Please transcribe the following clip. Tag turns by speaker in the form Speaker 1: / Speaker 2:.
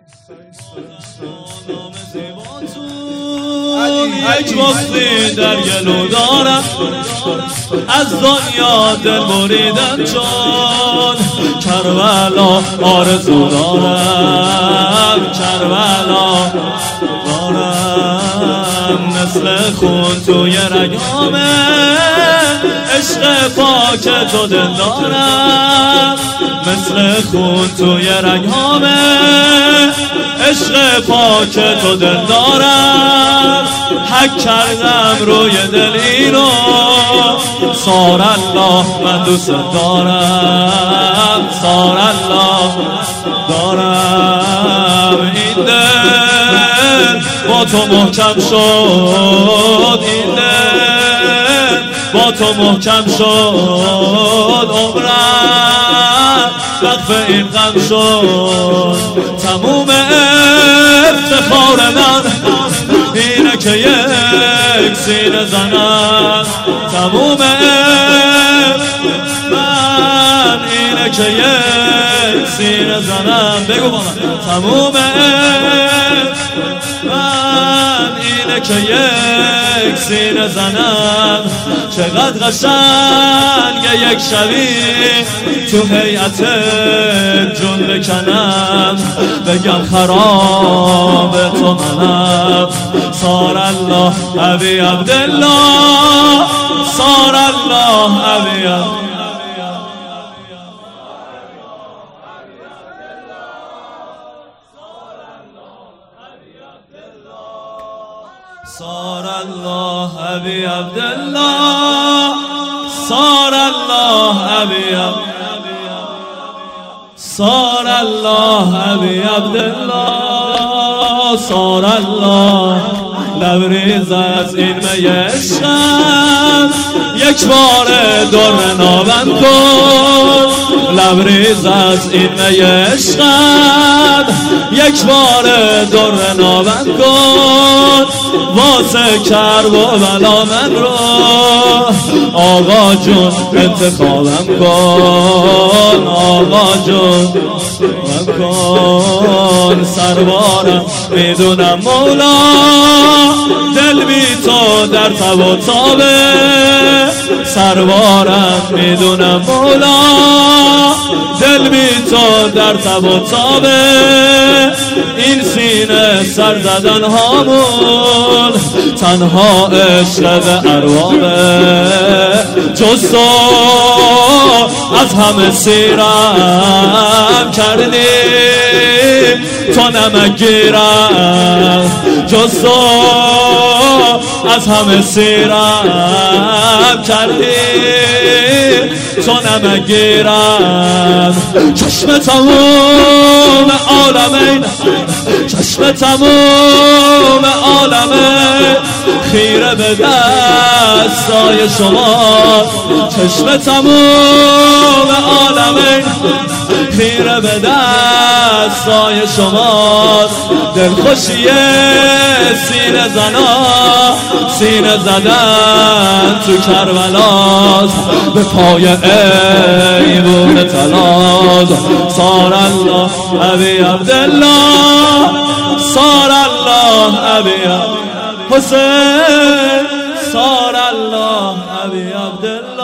Speaker 1: یک مفتی در گلو دارم، از دنیا دل بریدن چون کربلا آرزو دارم، کربلا دارم، مثل خون توی رگامه عشق پاک تو دل دارم، مثل خون توی رگامه عشق پاک تو دل دارم. حق کردم روی دل اینو سار الله من دوست دارم، سار الله دارم. این دل با تو محکم شد، این دل با تو محکم شد، عمرم وقف این غم شد. تموم افتخار من اینه که یک سینه زنم، تموم من اینه که یک سینه زنم. بگو با من. تموم من اینه که یک سینه زنم. چقدر قشنگه یک شبی تو هیئت جون بکنم، بگم خراب تو منم. سار الله ابی عبدالله، سار الله ابی عبدالله، سار الله ابی عبدالله، سار الله ابی عبدالله، سار الله ابی عبدالله، سار الله. لبریز از این می عشقم یک بار در نابم کن، لبریز از این می عشقم یک بار در نابم کن. واسه کرب و بلا من رو آقا جون انتخابم کن، آقا جون کن. سربارم میدونم مولا دل بی تو در تب و تابه، سربارم میدونم مولا دل بی تو در تب و تابه. این سینه سر زدن هامون تنها عشق به ارواحه، جز تو از همه سیرم کردی تو نمگیرم، جز تو از همه سیرم کردی تو نمگیرم. چشم تموم عالمین، چشم تموم عالمین خیره به دستای شما، چشم تموم عالمین خیره به دستای شما. دلخوشی سینه زنا، سینه زدن تو کربلاست به پای ایوون تلاز. سار الله ابی عبدالله، سار الله ابی حسین، سار الله ابی عبدالله.